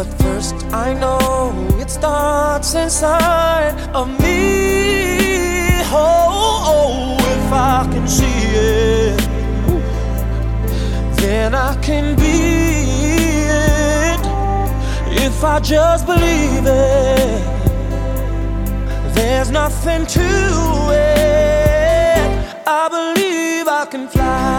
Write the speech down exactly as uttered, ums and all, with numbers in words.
But first I know it starts inside of me. Oh, oh, if I can see it, then I can be it. If I just believe it, there's nothing to it. I believe I can fly.